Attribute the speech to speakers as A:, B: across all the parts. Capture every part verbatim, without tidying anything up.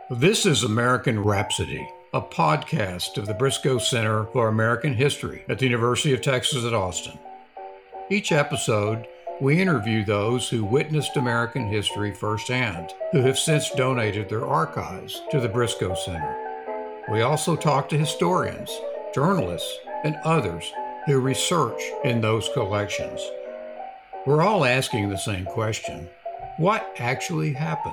A: This is American Rhapsody, a podcast of the Briscoe Center for American History at the University of Texas at Austin. Each episode, we interview those who witnessed American history firsthand, who have since donated their archives to the Briscoe Center. We also talk to historians, journalists, and others who research in those collections. We're all asking the same question: what actually happened?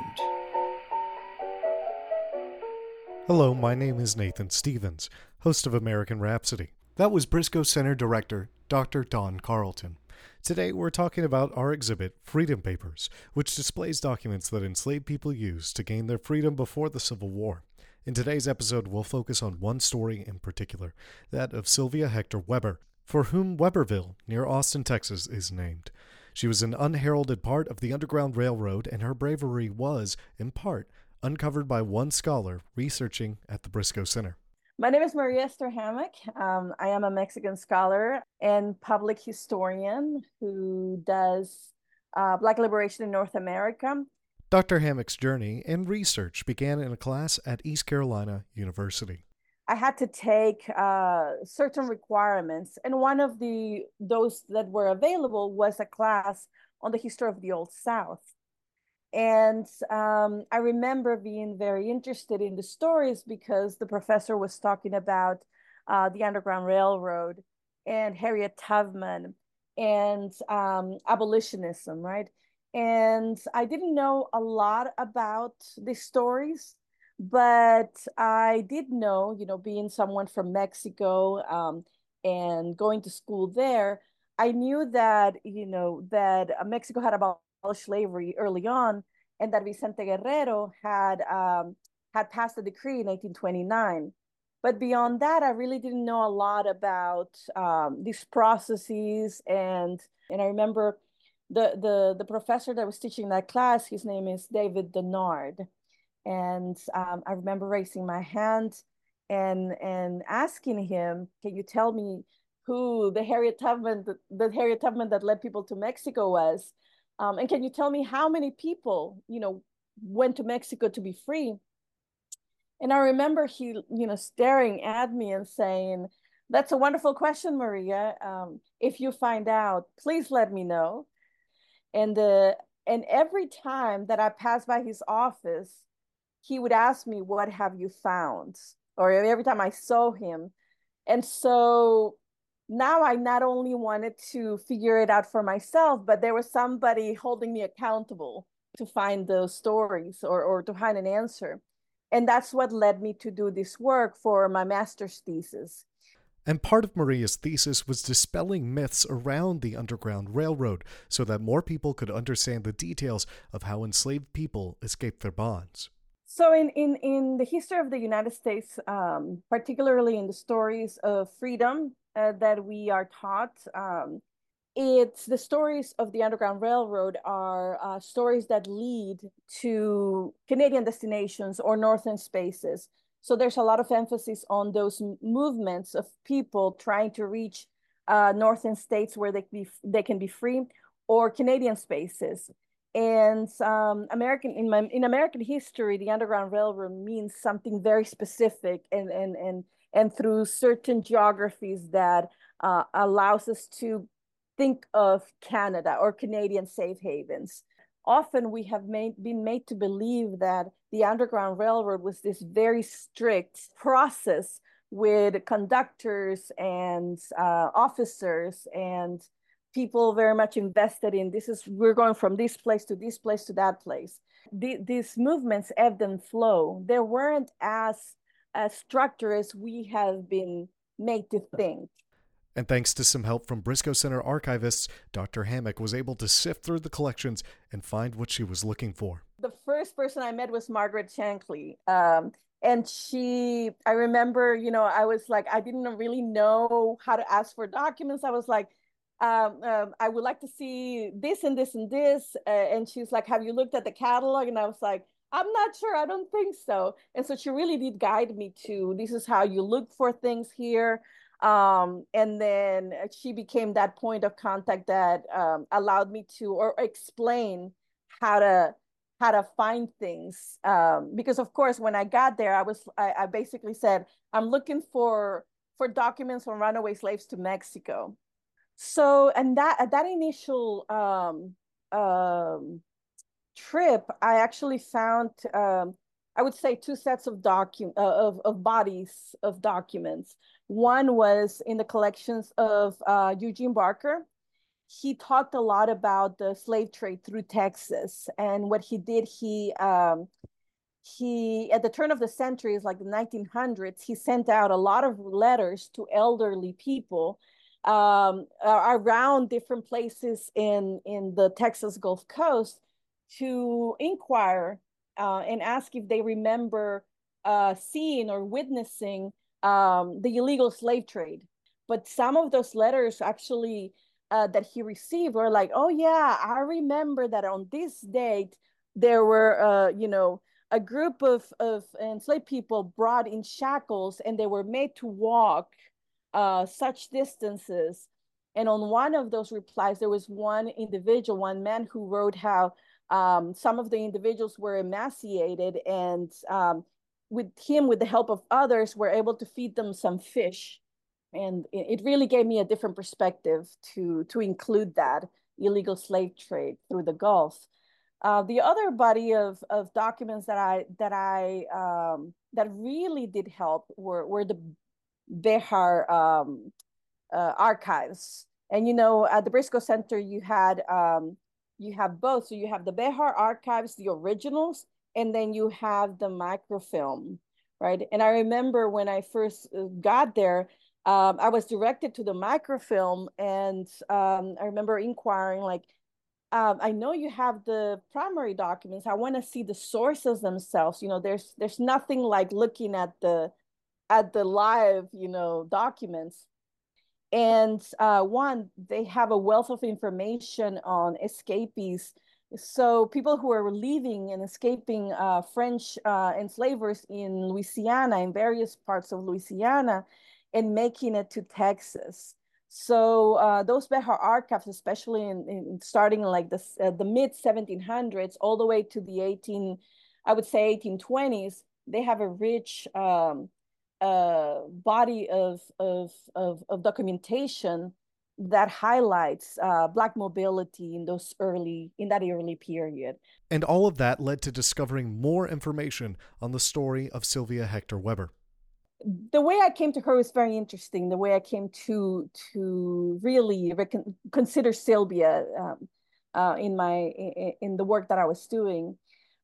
B: Hello, my name is Nathan Stevens, host of American Rhapsody. That was Briscoe Center Director Doctor Don Carlton. Today we're talking about our exhibit, Freedom Papers, which displays documents that enslaved people used to gain their freedom before the Civil War. In today's episode, we'll focus on one story in particular, that of Sylvia Hector Weber, for whom Weberville, near Austin, Texas, is named. She was an unheralded part of the Underground Railroad, and her bravery was, in part, uncovered by one scholar researching at the Briscoe Center.
C: My name is Maria Esther Hammock. Um, I am a Mexican scholar and public historian who does uh, Black liberation in North America.
B: Doctor Hammock's journey and research began in a class at East Carolina University.
C: I had to take uh, certain requirements, and one of the those that were available was a class on the history of the Old South. And um, I remember being very interested in the stories because the professor was talking about uh, the Underground Railroad and Harriet Tubman and um, abolitionism, right? And I didn't know a lot about these stories, but I did know, you know, being someone from Mexico um, and going to school there, I knew that, you know, that Mexico had about slavery early on, and that Vicente Guerrero had um, had passed a decree in eighteen twenty-nine. But beyond that, I really didn't know a lot about um, these processes. And and I remember the the the professor that was teaching that class, his name is David Denard, and um, I remember raising my hand and and asking him, "Can you tell me who the Harriet Tubman the, the Harriet Tubman that led people to Mexico was?" Um, and can you tell me how many people, you know, went to Mexico to be free? And I remember he, you know, staring at me and saying, "That's a wonderful question, Maria. Um, if you find out, please let me know." And uh, and every time that I passed by his office, he would ask me, "What have you found?" Or every time I saw him. And so now I not only wanted to figure it out for myself, but there was somebody holding me accountable to find those stories or, or to find an answer. And that's what led me to do this work for my master's thesis.
B: And part of Maria's thesis was dispelling myths around the Underground Railroad so that more people could understand the details of how enslaved people escaped their bonds.
C: So in, in, in the history of the United States, um, particularly in the stories of freedom, Uh, that we are taught, um, it's the stories of the Underground Railroad are uh, stories that lead to Canadian destinations or northern spaces. So there's a lot of emphasis on those movements of people trying to reach uh, northern states where they can be, they can be free, or Canadian spaces. And um, American in my in American history, the Underground Railroad means something very specific, and and and and through certain geographies that uh, allows us to think of Canada or Canadian safe havens. Often we have made, been made to believe that the Underground Railroad was this very strict process with conductors and uh, officers and people very much invested in this is, we're going from this place to this place to that place. The, these movements ebbed and flow. They weren't as as structured as we have been made to think.
B: And thanks to some help from Briscoe Center archivists, Doctor Hammock was able to sift through the collections and find what she was looking for.
C: The first person I met was Margaret Shankly. Um, and she, I remember, you know, I was like, I didn't really know how to ask for documents. I was like, um, um, I would like to see this and this and this. Uh, and she's like, have you looked at the catalog? And I was like, I'm not sure. I don't think so. And so she really did guide me to, this is how you look for things here. Um, and then she became that point of contact that um, allowed me to, or explain how to how to find things. Um, because of course, when I got there, I was I, I basically said, I'm looking for for documents from runaway slaves to Mexico. So, and that at that initial um, um, trip, I actually found, um, I would say, two sets of docu uh, of of bodies of documents. One was in the collections of uh, Eugene Barker. He talked a lot about the slave trade through Texas, and what he did, he um, he at the turn of the century, like the nineteen hundreds, he sent out a lot of letters to elderly people um, around different places in in the Texas Gulf Coast to inquire uh, and ask if they remember uh, seeing or witnessing um, the illegal slave trade. But some of those letters actually uh, that he received were like, oh yeah, I remember that on this date there were, uh, you know, a group of, of enslaved people brought in shackles, and they were made to walk uh, such distances. And on one of those replies, there was one individual, one man, who wrote how um, some of the individuals were emaciated, and um, with him, with the help of others, were able to feed them some fish. And it really gave me a different perspective to, to include that illegal slave trade through the Gulf. Uh, the other body of, of documents that I that I um, that really did help were were the Behar um, uh, archives. And you know, at the Briscoe Center, you had um, you have both. So you have the Behar archives, the originals, and then you have the microfilm, right? And I remember when I first got there, um, I was directed to the microfilm, and um, I remember inquiring like, um, I know you have the primary documents. I want to see the sources themselves. You know, there's there's nothing like looking at the at the live, you know, documents. And uh, one, they have a wealth of information on escapees. So people who are leaving and escaping uh, French uh, enslavers in Louisiana, in various parts of Louisiana, and making it to Texas. So uh, those Behar archives, especially in, in starting in like the, uh, the mid seventeen hundreds, all the way to the eighteen, I would say eighteen twenties, they have a rich um, uh, body of, of, of, of documentation that highlights uh, Black mobility in those early, in that early period.
B: And all of that led to discovering more information on the story of Sylvia Hector Weber.
C: The way I came to her was very interesting. The way I came to to really recon- consider Sylvia um, uh, in my in, in the work that I was doing,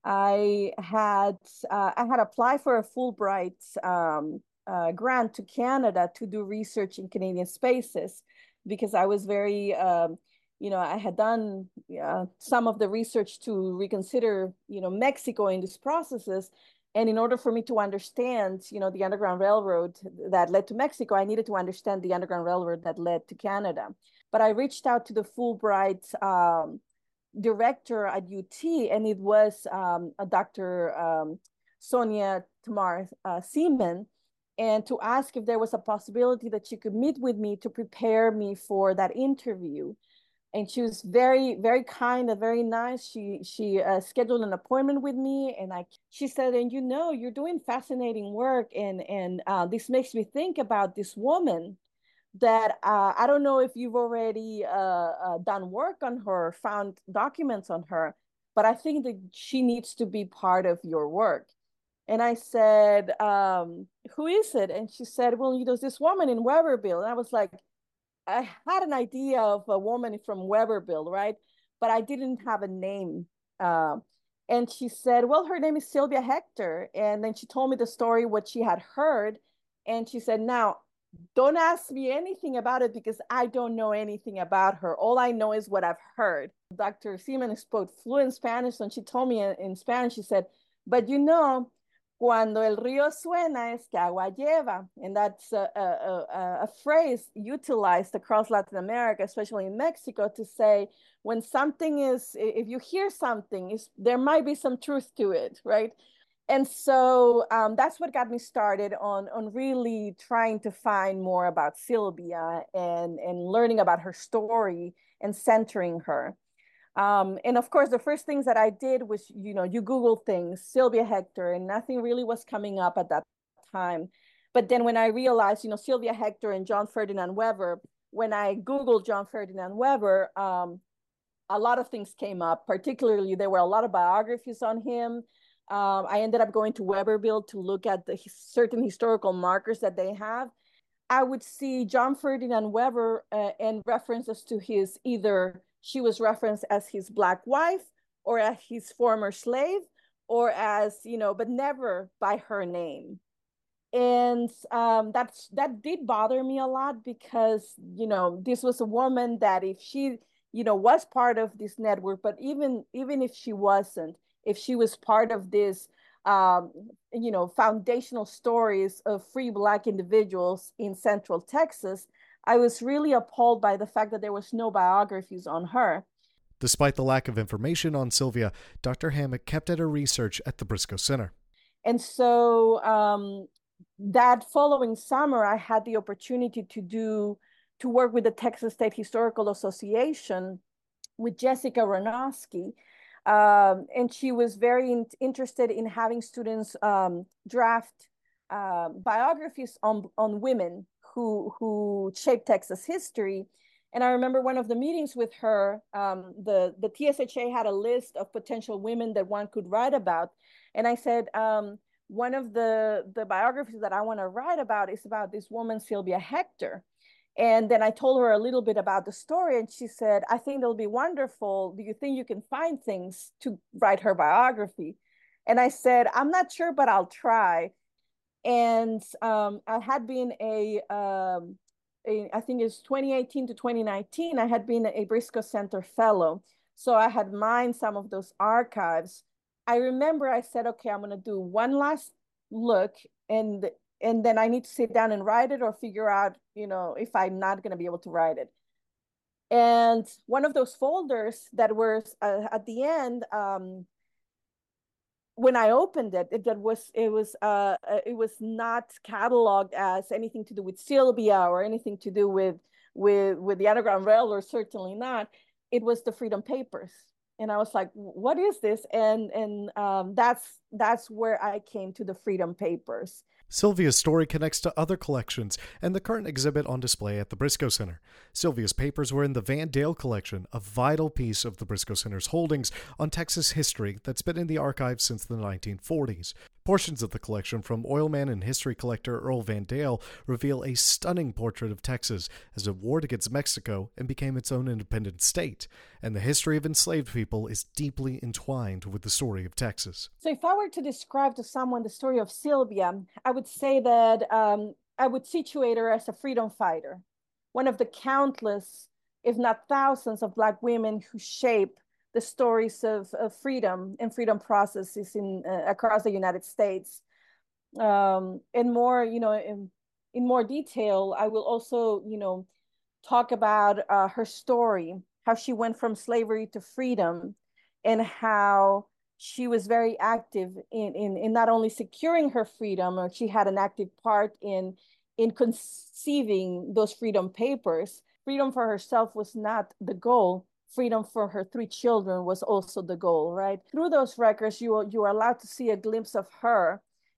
C: I had uh, I had applied for a Fulbright um, uh, grant to Canada to do research in Canadian spaces, because I was very um, you know, I had done uh, some of the research to reconsider, you know, Mexico in these processes. And in order for me to understand, you know, the Underground Railroad that led to Mexico, I needed to understand the Underground Railroad that led to Canada. But I reached out to the Fulbright um, director at U T, and it was um, a Doctor Um, Sonia Tamar uh, Seaman, and to ask if there was a possibility that she could meet with me to prepare me for that interview. And she was very, very kind and very nice. She she uh, scheduled an appointment with me, and I she said, and you know, you're doing fascinating work, and and uh, this makes me think about this woman that uh, I don't know if you've already uh, uh, done work on her, found documents on her, but I think that she needs to be part of your work. And I said, um, who is it? And she said, well, you know, this woman in Weberville. And I was like, I had an idea of a woman from Weberville, right? But I didn't have a name. Uh, and she said, well, her name is Sylvia Hector. And then she told me the story, what she had heard. And she said, now, don't ask me anything about it, because I don't know anything about her. All I know is what I've heard. Doctor Seaman spoke fluent Spanish, and she told me in, in Spanish, she said, but you know, cuando el río suena es que agua lleva. And that's a, a, a, a phrase utilized across Latin America, especially in Mexico, to say when something is, if you hear something, there might be some truth to it, right? And so um, that's what got me started on, on really trying to find more about Sylvia and, and learning about her story and centering her. Um, and of course, the first things that I did was, you know, you Google things, Sylvia Hector, and nothing really was coming up at that time. But then when I realized, you know, Sylvia Hector and John Ferdinand Weber, when I Googled John Ferdinand Weber, um, a lot of things came up. Particularly, there were a lot of biographies on him. Um, I ended up going to Weberville to look at the certain historical markers that they have. I would see John Ferdinand Weber uh, and references to his either she was referenced as his black wife or as his former slave or as, you know, but never by her name. And um, that's that did bother me a lot because, you know, this was a woman that if she, you know, was part of this network, but even even if she wasn't, if she was part of this um, you know, foundational stories of free Black individuals in Central Texas, I was really appalled by the fact that there was no biographies on her.
B: Despite the lack of information on Sylvia, Doctor Hammock kept at her research at the Briscoe Center.
C: And so um, that following summer, I had the opportunity to do to work with the Texas State Historical Association with Jessica Ranowski. Um, and she was very in, interested in having students um, draft uh, biographies on, on women who, who shaped Texas history. And I remember one of the meetings with her, um, the, the T S H A had a list of potential women that one could write about. And I said, um, one of the, the biographies that I want to write about is about this woman, Sylvia Hector. And then I told her a little bit about the story, and she said, I think it'll be wonderful. Do you think you can find things to write her biography? And I said, I'm not sure, but I'll try. And um, I had been a, um, a, I think it's twenty eighteen to twenty nineteen, I had been a Briscoe Center Fellow. So I had mined some of those archives. I remember I said, okay, I'm going to do one last look, and and then I need to sit down and write it or figure out, you know, if I'm not going to be able to write it. And one of those folders that was uh, at the end, um, when I opened it, it that was it was uh, it was not cataloged as anything to do with Sylvia or anything to do with with with the Underground Railroad. Certainly not. It was the Freedom Papers. And I was like, what is this? And and um, that's that's where I came to the Freedom Papers.
B: Sylvia's story connects to other collections and the current exhibit on display at the Briscoe Center. Sylvia's papers were in the Van Dale collection, a vital piece of the Briscoe Center's holdings on Texas history that's been in the archives since the nineteen forties. Portions of the collection from oilman and history collector Earl Van Dale reveal a stunning portrait of Texas as it warred against Mexico and became its own independent state. And the history of enslaved people is deeply entwined with the story of Texas.
C: So if I were to describe to someone the story of Sylvia, I would say that um, I would situate her as a freedom fighter, one of the countless, if not thousands, of Black women who shape the stories of, of freedom and freedom processes in uh, across the United States. Um, and more, you know, in, in more detail, I will also, you know, talk about uh, her story, how she went from slavery to freedom, and how she was very active in, in, in not only securing her freedom, or she had an active part in, in conceiving those freedom papers. Freedom for herself was not the goal. Freedom for her three children was also the goal, right? Through those records, you are, you are allowed to see a glimpse of her.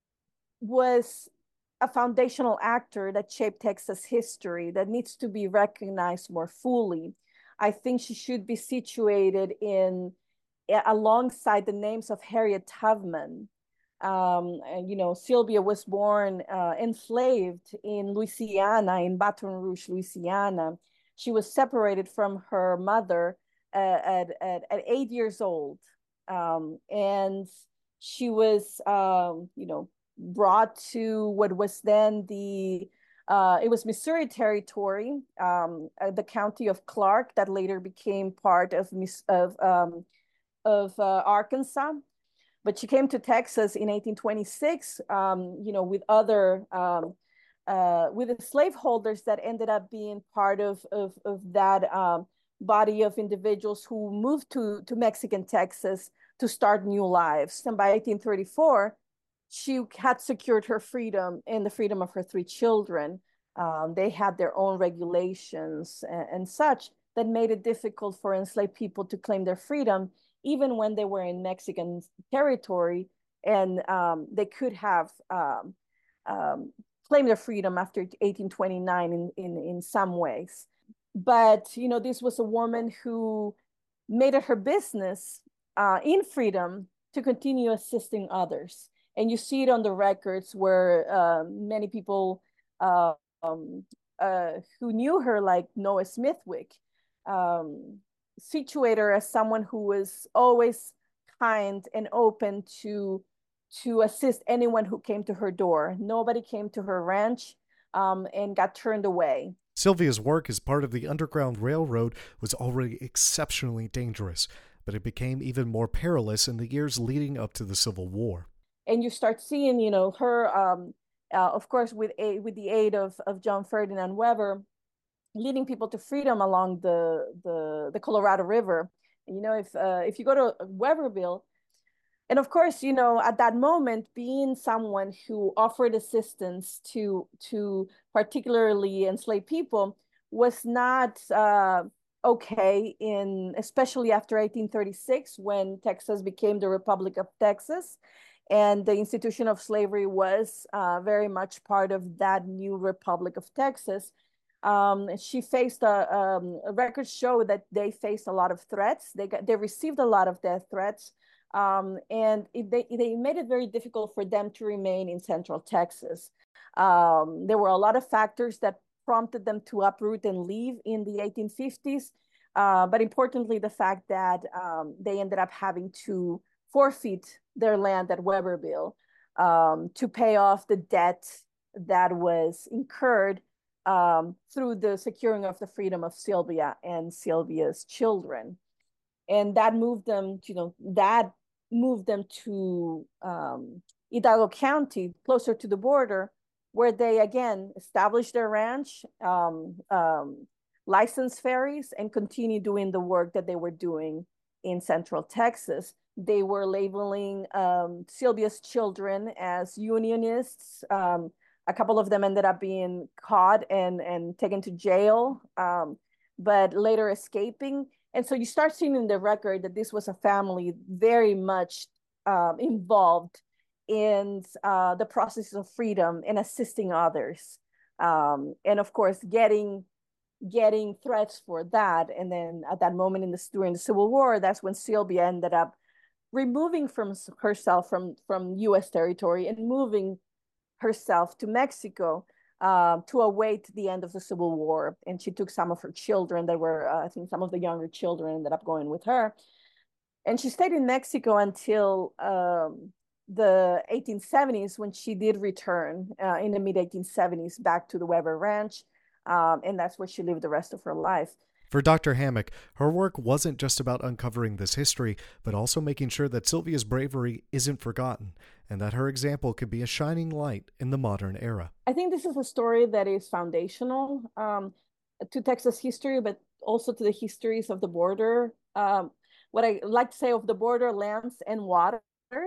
C: Was a foundational actor that shaped Texas history that needs to be recognized more fully. I think she should be situated in alongside the names of Harriet Tubman. Um, and, you know, Sylvia was born uh, enslaved in Louisiana, in Baton Rouge, Louisiana. She was separated from her mother uh, at, at, at eight years old. Um, and she was, um, you know, brought to what was then the, uh, it was Missouri Territory, um, uh, the county of Clark, that later became part of, of, um, of uh, Arkansas. But she came to Texas in eighteen twenty-six, um, you know, with other, um, uh, with the slaveholders that ended up being part of, of, of that um, body of individuals who moved to, to Mexican Texas to start new lives. And by eighteen thirty-four, she had secured her freedom and the freedom of her three children. Um, they had their own regulations and, and such. that made it difficult for enslaved people to claim their freedom, even when they were in Mexican territory, and um, they could have um, um, claimed their freedom after eighteen twenty-nine in, in, in some ways. But, you know, this was a woman who made it her business uh, in freedom to continue assisting others. And you see it on the records where uh, many people uh, um, uh, who knew her, like Noah Smithwick, um, situate her as someone who was always kind and open to, to assist anyone who came to her door. Nobody came to her ranch um, and got turned away.
B: Sylvia's work as part of the Underground Railroad was already exceptionally dangerous, but it became even more perilous in the years leading up to the Civil War.
C: And you start seeing, you know, her, um, uh, of course, with a, with the aid of, of John Ferdinand Weber, leading people to freedom along the the, the Colorado River. And, you know, if uh, if you go to Weberville, and of course, you know, at that moment, being someone who offered assistance to to particularly enslaved people was not uh, okay in, especially after eighteen thirty-six, when Texas became the Republic of Texas, and the institution of slavery was uh, very much part of that new Republic of Texas. Um, she faced a, um, records show that they faced a lot of threats. They got, they received a lot of death threats. Um, and it, they, they made it very difficult for them to remain in Central Texas. Um, there were a lot of factors that prompted them to uproot and leave in the eighteen fifties. Uh, but importantly, the fact that um, they ended up having to forfeit their land at Weberville um, to pay off the debt that was incurred um, through the securing of the freedom of Sylvia and Sylvia's children. And that moved them, you know, that moved them to um, Hidalgo County, closer to the border, where they again established their ranch, um, um, licensed ferries, and continued doing the work that they were doing in Central Texas. They were labeling um, Sylvia's children as Unionists. Um, a couple of them ended up being caught and, and taken to jail, um, but later escaping. And so you start seeing in the record that this was a family very much um, involved in uh, the process of freedom and assisting others. Um, and of course, getting getting threats for that. And then at that moment in the, during the Civil War, that's when Sylvia ended up removing from herself from, from U S territory and moving herself to Mexico uh, to await the end of the Civil War. And she took some of her children that were, uh, I think some of the younger children ended up going with her. And she stayed in Mexico until um, the eighteen seventies, when she did return uh, in the mid eighteen seventies back to the Weber Ranch. Um, and that's where she lived the rest of her life.
B: For Doctor Hammock, her work wasn't just about uncovering this history, but also making sure that Sylvia's bravery isn't forgotten, and that her example could be a shining light in the modern era.
C: I think this is a story that is foundational um, to Texas history, but also to the histories of the border. Um, what I like to say of the border, lands, and waters,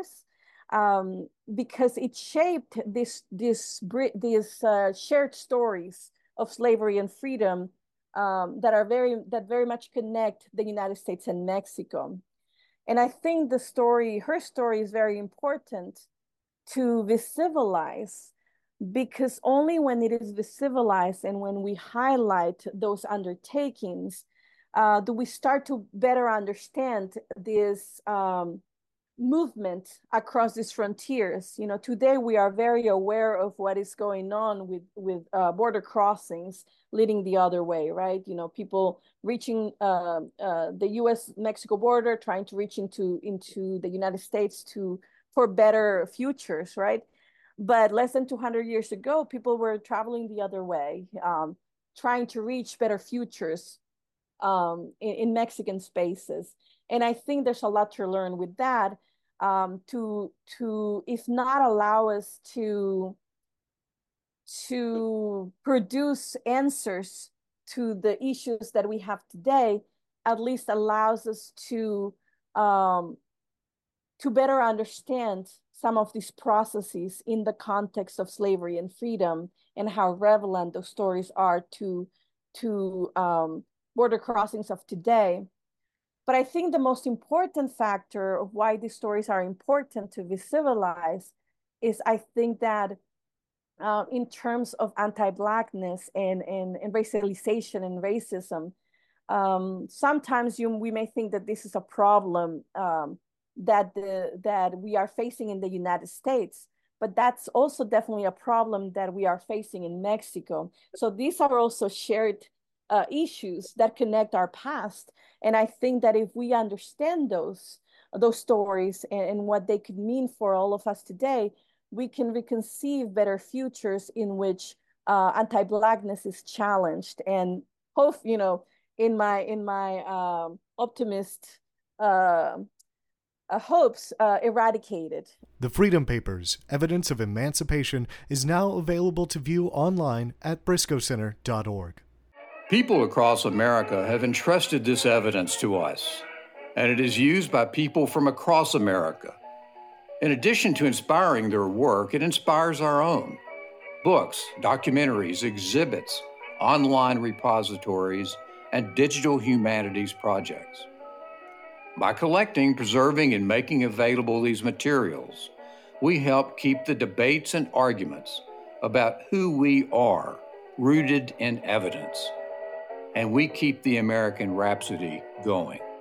C: um, because it shaped this this these uh, shared stories of slavery and freedom um, that are very that very much connect the United States and Mexico. And I think the story, her story, is very important to visibilize, because only when it is visibilized and when we highlight those undertakings uh, do we start to better understand this um, movement across these frontiers. You know, today we are very aware of what is going on with with uh, border crossings leading the other way, right? You know, people reaching uh, uh, the U S Mexico border, trying to reach into into the United States to for better futures, right? But less than two hundred years ago, people were traveling the other way, um, trying to reach better futures um, in, in Mexican spaces. And I think there's a lot to learn with that. Um, to to if not allow us to to produce answers to the issues that we have today, at least allows us to um, to better understand some of these processes in the context of slavery and freedom, and how relevant those stories are to to um, border crossings of today. But I think the most important factor of why these stories are important to visualize is I think that uh, in terms of anti-Blackness and, and, and racialization and racism, um, sometimes you, we may think that this is a problem um, that, the, that we are facing in the United States, but that's also definitely a problem that we are facing in Mexico. So these are also shared uh, issues that connect our past. And I think that if we understand those, those stories and, and what they could mean for all of us today, we can reconceive better futures in which uh, anti-Blackness is challenged and hope, you know, in my in my um, optimist uh, uh, hopes uh, eradicated.
B: The Freedom Papers, Evidence of Emancipation, is now available to view online at briscoe center dot org.
A: People across America have entrusted this evidence to us, and it is used by people from across America. In addition to inspiring their work, it inspires our own. Books, documentaries, exhibits, online repositories, and digital humanities projects. By collecting, preserving, and making available these materials, we help keep the debates and arguments about who we are rooted in evidence, and we keep the American Rhapsody going.